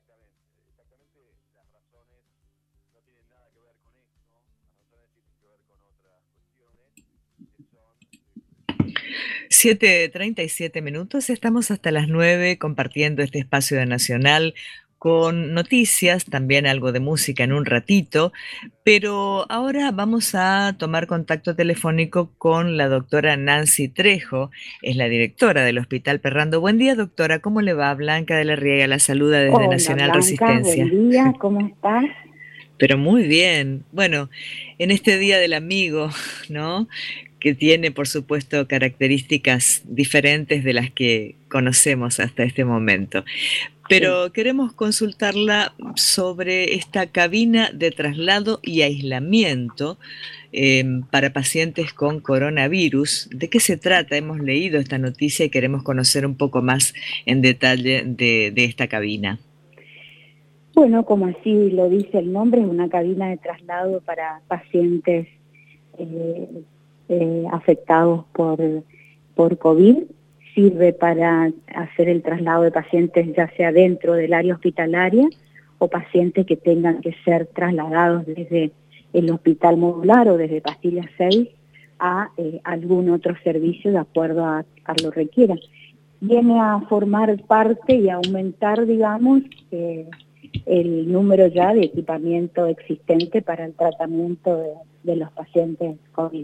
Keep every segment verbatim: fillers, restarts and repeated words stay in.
siete treinta y siete minutos, estamos hasta las nueve compartiendo este espacio de Nacional con noticias, también algo de música en un ratito, pero ahora vamos a tomar contacto telefónico con la doctora Nancy Trejo, es la directora del Hospital Perrando. Buen día, doctora, ¿cómo le va? Blanca de la Riega la saluda desde Hola Nacional Blanca, buen Resistencia. día, ¿cómo estás? Pero muy bien. Bueno, en este Día del Amigo, ¿no? Que tiene, por supuesto, características diferentes de las que conocemos hasta este momento. Sí. Pero queremos consultarla sobre esta cabina de traslado y aislamiento eh, para pacientes con coronavirus. ¿De qué se trata? Hemos leído esta noticia y queremos conocer un poco más en detalle de, de esta cabina. Bueno, como así lo dice el nombre, es una cabina de traslado para pacientes eh, eh, afectados por, por COVID. Sirve para hacer el traslado de pacientes ya sea dentro del área hospitalaria o pacientes que tengan que ser trasladados desde el hospital modular o desde Pastillas seis a eh, algún otro servicio de acuerdo a, a lo requiera. Viene a formar parte y a aumentar, digamos, eh, el número ya de equipamiento existente para el tratamiento de, de los pacientes COVID.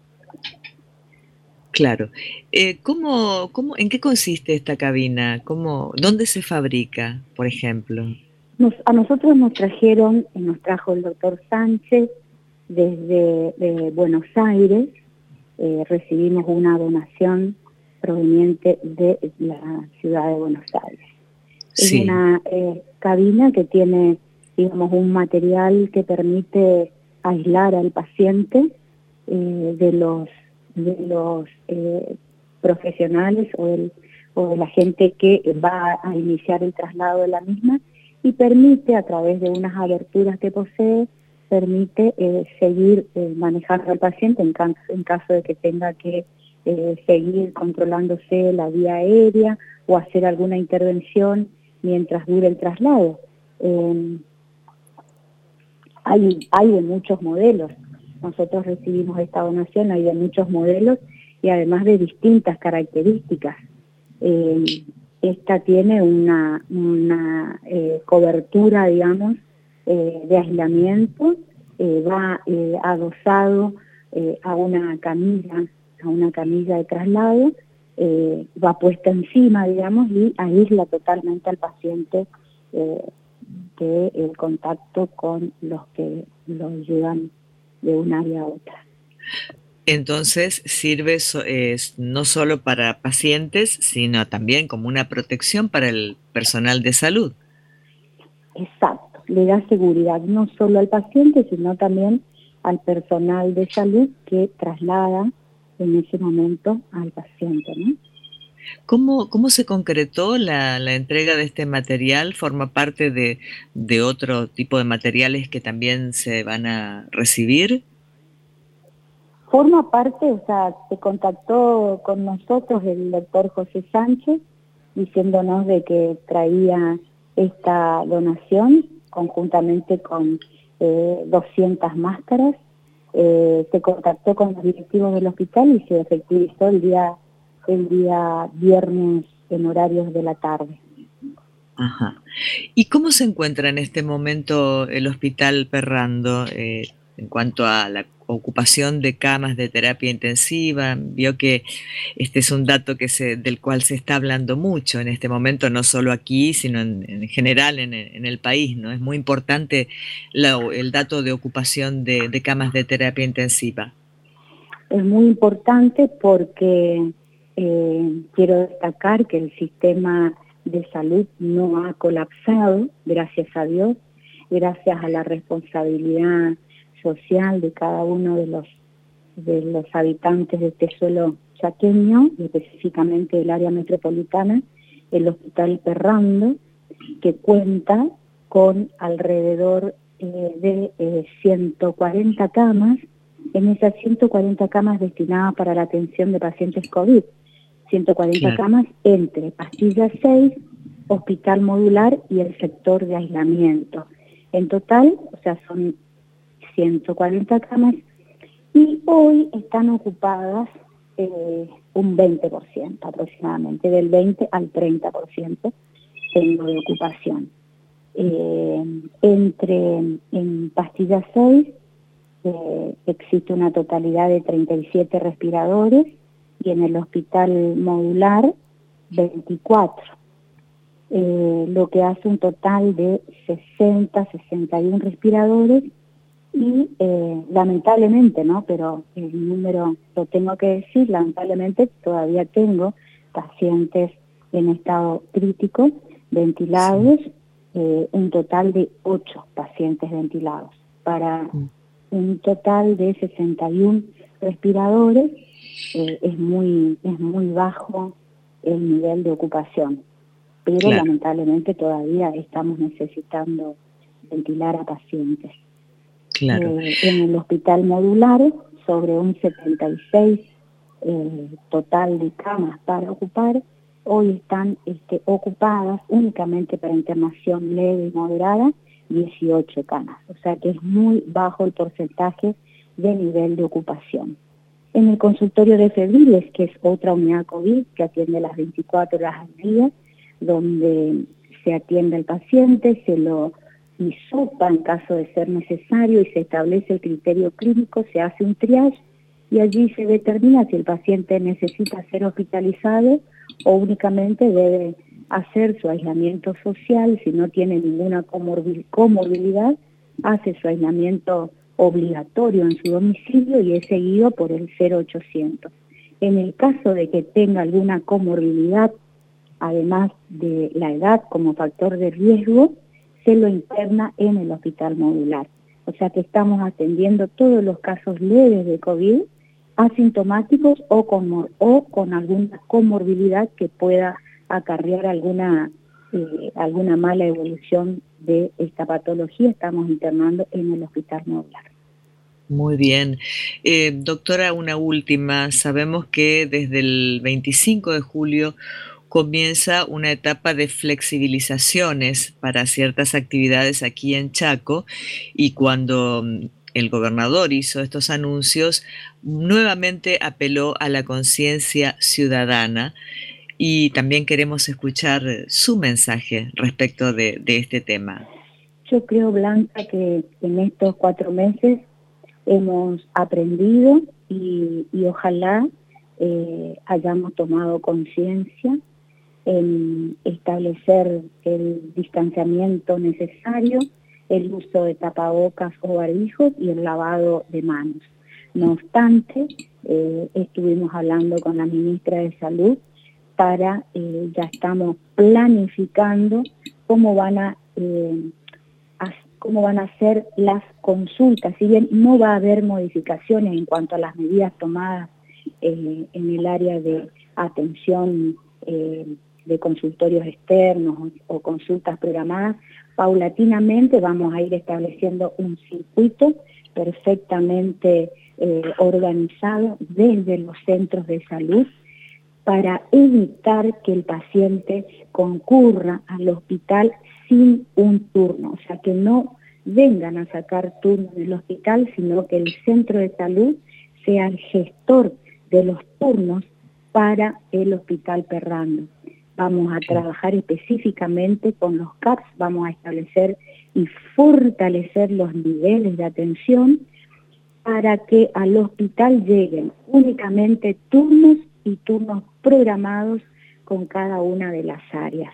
Claro. Eh, ¿cómo, cómo, ¿En qué consiste esta cabina? ¿Cómo, ¿Dónde se fabrica, por ejemplo? Nos, a nosotros nos trajeron, nos trajo el doctor Sánchez desde de Buenos Aires, eh, recibimos una donación proveniente de la ciudad de Buenos Aires. Es Sí. una eh, cabina que tiene, digamos, un material que permite aislar al paciente eh, de los, de los eh, profesionales o, el, o de la gente que va a iniciar el traslado de la misma, y permite, a través de unas aberturas que posee, permite eh, seguir eh, manejando al paciente en caso, en caso de que tenga que eh, seguir controlándose la vía aérea o hacer alguna intervención mientras dure el traslado. Eh, hay, hay de muchos modelos. Nosotros recibimos esta donación, hay de muchos modelos y además de distintas características. Eh, esta tiene una, una eh, cobertura, digamos, eh, de aislamiento, eh, va eh, adosado eh, a una camilla, a una camilla de traslado, eh, va puesta encima, digamos, y aísla totalmente al paciente eh, de el contacto con los que los llevan de un área a otra. Entonces sirve so, eh, no solo para pacientes, sino también como una protección para el personal de salud. Exacto, le da seguridad no solo al paciente, sino también al personal de salud que traslada en ese momento al paciente, ¿no? ¿Cómo, cómo se concretó la, la entrega de este material? ¿Forma parte de, de otro tipo de materiales que también se van a recibir? Forma parte, o sea, se contactó con nosotros el doctor José Sánchez diciéndonos de que traía esta donación conjuntamente con eh, doscientas máscaras. Eh, se contactó con los directivos del hospital y se efectivizó el día, el día viernes en horarios de la tarde. Ajá. ¿Y cómo se encuentra en este momento el Hospital Perrando eh, en cuanto a la ocupación de camas de terapia intensiva? Vio que este es un dato que se, del cual se está hablando mucho en este momento, no solo aquí, sino en, en general en, en el país, ¿no? Es muy importante la, el dato de ocupación de, de camas de terapia intensiva. Es muy importante porque eh, quiero destacar que el sistema de salud no ha colapsado, gracias a Dios, gracias a la responsabilidad social de cada uno de los, de los habitantes de este suelo chaqueño, y específicamente del área metropolitana, el Hospital Perrando, que cuenta con alrededor eh, de eh, ciento cuarenta camas, en esas ciento cuarenta camas destinadas para la atención de pacientes COVID, ciento cuarenta Claro. camas entre Pastillas seis hospital modular y el sector de aislamiento. En total, o sea, son ciento cuarenta camas y hoy están ocupadas eh, un veinte por ciento aproximadamente, del veinte al treinta por ciento tengo de ocupación. Eh, entre en Pastilla seis eh, existe una totalidad de treinta y siete respiradores y en el hospital modular veinticuatro, eh, lo que hace un total de sesenta, sesenta y uno respiradores y eh, lamentablemente, ¿no? Pero el número, lo tengo que decir, lamentablemente todavía tengo pacientes en estado crítico ventilados, sí. eh, un total de ocho pacientes ventilados para mm. un total de sesenta y uno respiradores. Eh, es muy es muy bajo el nivel de ocupación, pero claro, lamentablemente todavía estamos necesitando ventilar a pacientes. Claro. Eh, en el hospital modular, sobre un setenta y seis eh, total de camas para ocupar, hoy están este, ocupadas únicamente para internación leve y moderada, dieciocho camas, o sea que es muy bajo el porcentaje de nivel de ocupación. En el consultorio de febriles, que es otra unidad COVID que atiende las veinticuatro horas al día, donde se atiende al paciente, se lo hisopa en caso de ser necesario y se establece el criterio clínico, se hace un triage y allí se determina si el paciente necesita ser hospitalizado o únicamente debe hacer su aislamiento social. Si no tiene ninguna comorbil- comorbilidad, hace su aislamiento obligatorio en su domicilio y es seguido por el cero ochocientos. En el caso de que tenga alguna comorbilidad, además de la edad como factor de riesgo, se lo interna en el hospital modular. O sea que estamos atendiendo todos los casos leves de COVID, asintomáticos o con, o con alguna comorbilidad que pueda acarrear alguna, eh, alguna mala evolución de esta patología. Estamos internando en el hospital modular. Muy bien. Eh, doctora, una última. Sabemos que desde el veinticinco de julio comienza una etapa de flexibilizaciones para ciertas actividades aquí en Chaco y cuando el gobernador hizo estos anuncios, nuevamente apeló a la conciencia ciudadana y también queremos escuchar su mensaje respecto de, de este tema. Yo creo, Blanca, que en estos cuatro meses hemos aprendido y, y ojalá eh, hayamos tomado conciencia en establecer el distanciamiento necesario, el uso de tapabocas o barbijos y el lavado de manos. No obstante, eh, estuvimos hablando con la ministra de Salud para, eh, ya estamos planificando cómo van a, eh, a, cómo van a ser las consultas. Si bien no va a haber modificaciones en cuanto a las medidas tomadas eh, en el área de atención eh, de consultorios externos o, o consultas programadas, paulatinamente vamos a ir estableciendo un circuito perfectamente eh, organizado desde los centros de salud para evitar que el paciente concurra al hospital sin un turno, o sea que no vengan a sacar turno en el hospital, sino que el centro de salud sea el gestor de los turnos para el hospital Perrando. Vamos a trabajar específicamente con los C A Ps, vamos a establecer y fortalecer los niveles de atención para que al hospital lleguen únicamente turnos y turnos programados con cada una de las áreas.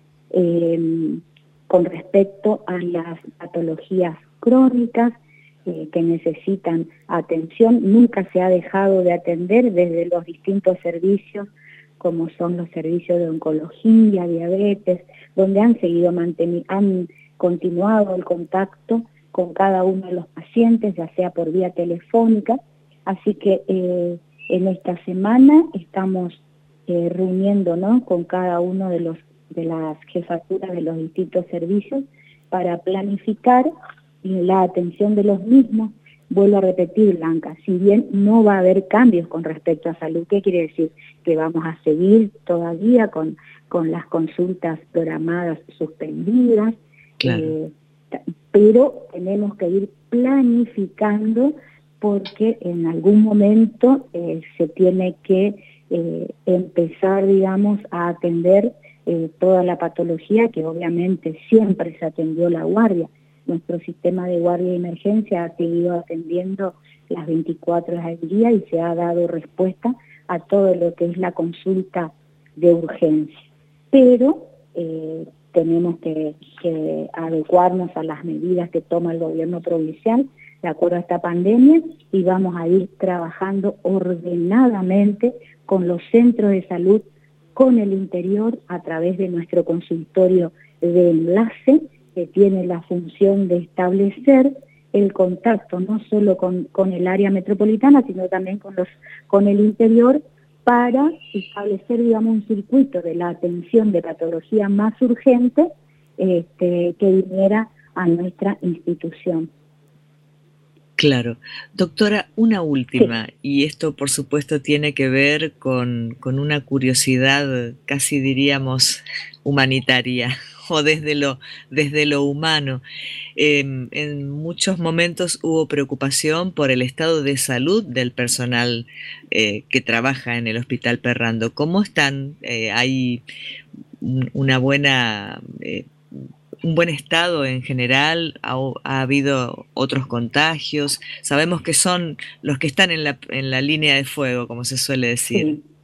Eh, con respecto a las patologías crónicas eh, que necesitan atención, nunca se ha dejado de atender desde los distintos servicios, como son los servicios de oncología, diabetes, donde han seguido manteniendo, han continuado el contacto con cada uno de los pacientes, ya sea por vía telefónica. Así que eh, en esta semana estamos eh, reuniéndonos con cada uno de los de las jefaturas de los distintos servicios para planificar la atención de los mismos vuelvo a repetir, Blanca, si bien no va a haber cambios con respecto a salud, ¿qué quiere decir? Que vamos a seguir todavía con, con las consultas programadas suspendidas, Claro. eh, pero tenemos que ir planificando porque en algún momento eh, se tiene que eh, empezar, digamos, a atender eh, toda la patología que obviamente siempre se atendió la guardia. Nuestro sistema de guardia y emergencia ha seguido atendiendo las veinticuatro horas del día y se ha dado respuesta a todo lo que es la consulta de urgencia. Pero eh, tenemos que, que adecuarnos a las medidas que toma el gobierno provincial de acuerdo a esta pandemia y vamos a ir trabajando ordenadamente con los centros de salud, con el interior, a través de nuestro consultorio de enlace, que tiene la función de establecer el contacto no solo con, con el área metropolitana, sino también con, los, con el interior, para establecer, digamos, un circuito de la atención de patología más urgente este, que viniera a nuestra institución. Claro. Doctora, una última, Sí. y esto por supuesto tiene que ver con, con una curiosidad, casi diríamos, humanitaria, o desde lo, desde lo humano. Eh, en muchos momentos hubo preocupación por el estado de salud del personal eh, que trabaja en el Hospital Perrando. ¿Cómo están? Eh, ¿hay una buena... Eh, un buen estado en general? ¿Ha, ha habido otros contagios? Sabemos que son los que están en la, en la línea de fuego, como se suele decir. Sí.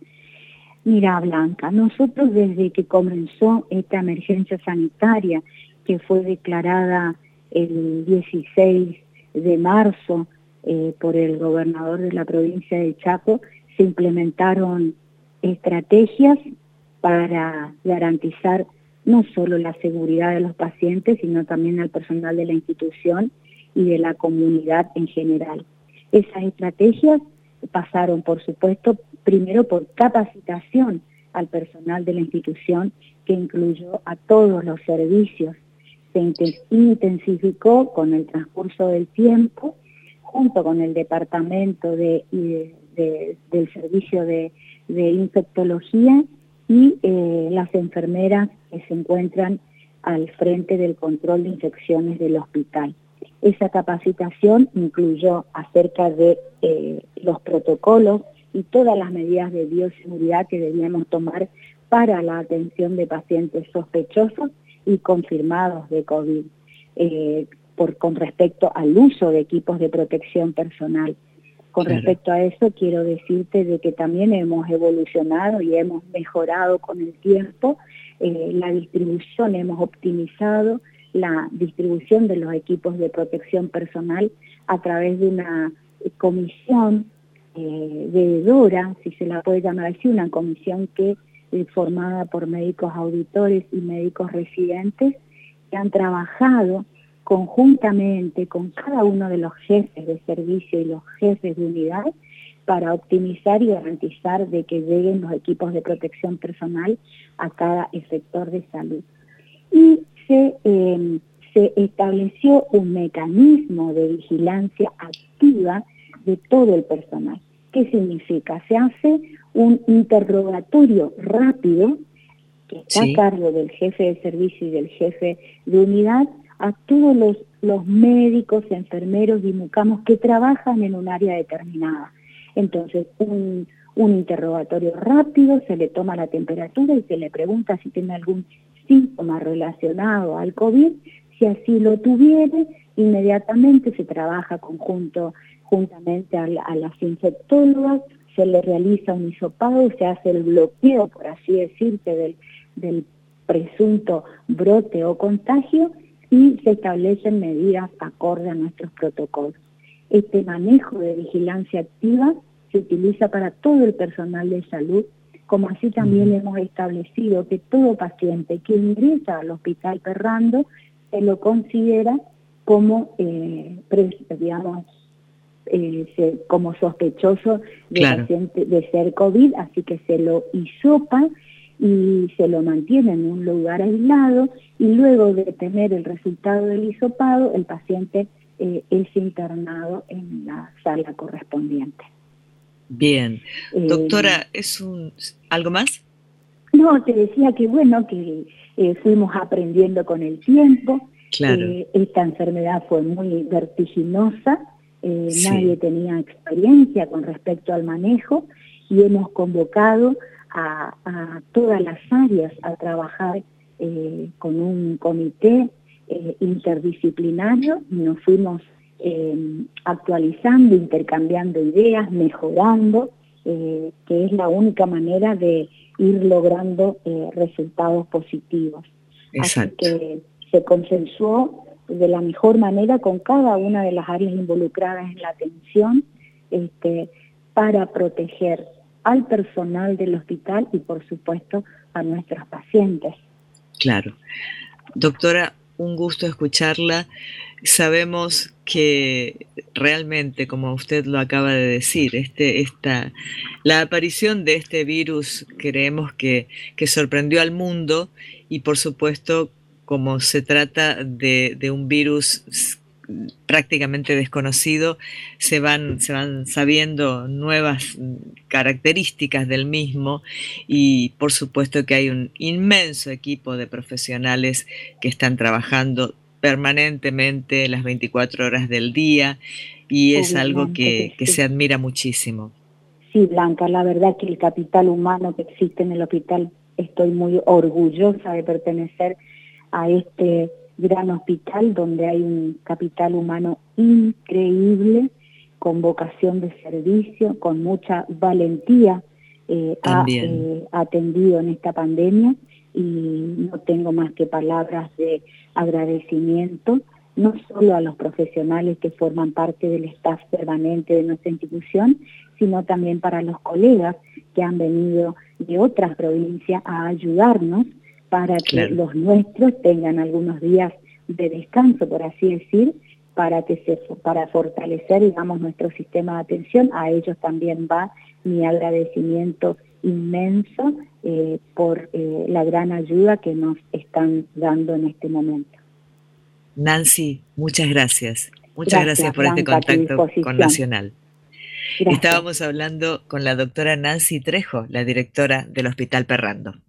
Mira, Blanca, nosotros desde que comenzó esta emergencia sanitaria, que fue declarada el dieciséis de marzo eh, por el gobernador de la provincia de Chaco, se implementaron estrategias para garantizar no solo la seguridad de los pacientes, sino también al personal de la institución y de la comunidad en general. Esas estrategias pasaron, por supuesto, primero por capacitación al personal de la institución, que incluyó a todos los servicios. Se intensificó con el transcurso del tiempo, junto con el departamento de, de, de, del servicio de, de infectología y eh, las enfermeras que se encuentran al frente del control de infecciones del hospital. Esa capacitación incluyó acerca de eh, los protocolos y todas las medidas de bioseguridad que debíamos tomar para la atención de pacientes sospechosos y confirmados de COVID, eh, por, con respecto al uso de equipos de protección personal. Con Claro. respecto a eso, quiero decirte de que también hemos evolucionado y hemos mejorado con el tiempo eh, la distribución, hemos optimizado la distribución de los equipos de protección personal a través de una comisión eh, veedora, si se la puede llamar así, una comisión que es formada por médicos auditores y médicos residentes que han trabajado conjuntamente con cada uno de los jefes de servicio y los jefes de unidad para optimizar y garantizar de que lleguen los equipos de protección personal a cada sector de salud. Y se, eh, se estableció un mecanismo de vigilancia activa de todo el personal. ¿Qué significa? Se hace un interrogatorio rápido que está Sí. a cargo del jefe de servicio y del jefe de unidad a todos los, los médicos, enfermeros y mucamos que trabajan en un área determinada. Entonces, un, un interrogatorio rápido, se le toma la temperatura y se le pregunta si tiene algún síntoma relacionado al COVID. Si así lo tuviere, inmediatamente se trabaja conjunto, juntamente a, la, a las infectólogas, se le realiza un hisopado, se hace el bloqueo, por así decirte, del, del presunto brote o contagio, y se establecen medidas acorde a nuestros protocolos. Este manejo de vigilancia activa se utiliza para todo el personal de salud, como así también hemos establecido que todo paciente que ingresa al Hospital Perrando se lo considera como, eh, digamos, eh, se, como sospechoso de, Claro. paciente, de ser COVID, así que se lo hisopa y se lo mantiene en un lugar aislado, y luego de tener el resultado del hisopado, el paciente eh, ese internado en la sala correspondiente. Bien. Doctora, Eh, ¿es un algo más? no, te decía que bueno, que eh, fuimos aprendiendo con el tiempo. Claro. Eh, esta enfermedad fue muy vertiginosa, eh, nadie Sí. tenía experiencia con respecto al manejo y hemos convocado a, a todas las áreas a trabajar eh, con un comité eh, interdisciplinario y nos fuimos eh, actualizando, intercambiando ideas, mejorando, eh, que es la única manera de ir logrando eh, resultados positivos. Así Exacto. que se consensuó de la mejor manera con cada una de las áreas involucradas en la atención, este, para proteger al personal del hospital y por supuesto a nuestros pacientes. Claro. Doctora, un gusto escucharla. Sabemos que realmente, como usted lo acaba de decir, este, esta, la aparición de este virus creemos que, que sorprendió al mundo y por supuesto, como se trata de, de un virus prácticamente desconocido, se van, se van sabiendo nuevas características del mismo y por supuesto que hay un inmenso equipo de profesionales que están trabajando permanentemente las veinticuatro horas del día y es algo Obviamente que, que que sí. se admira muchísimo. Sí, Blanca, la verdad que el capital humano que existe en el hospital, estoy muy orgullosa de pertenecer a este gran hospital donde hay un capital humano increíble, con vocación de servicio, con mucha valentía, eh, ha También, eh, atendido en esta pandemia y no tengo más que palabras de agradecimiento, no solo a los profesionales que forman parte del staff permanente de nuestra institución, sino también para los colegas que han venido de otras provincias a ayudarnos para que claro. los nuestros tengan algunos días de descanso, por así decir, para que se, para fortalecer, digamos, nuestro sistema de atención. A ellos también va mi agradecimiento inmenso eh, por eh, la gran ayuda que nos están dando en este momento. Nancy, muchas gracias. Muchas gracias Gracias, por este Blanca, a tu contacto con disposición. Nacional. Gracias. Estábamos hablando con la doctora Nancy Trejo, la directora del Hospital Perrando.